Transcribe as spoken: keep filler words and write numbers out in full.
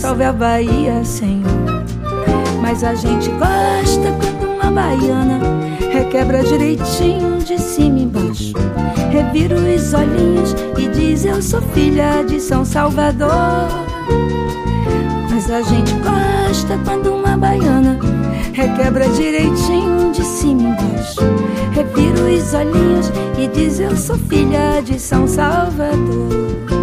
salve a Bahia, Senhor. Mas a gente gosta quando uma baiana requebra direitinho de cima e embaixo, revira os olhinhos e diz: eu sou filha de São Salvador. Mas a gente gosta quando uma baiana requebra direitinho de cima e embaixo, revira os olhinhos e diz: eu sou filha de São Salvador.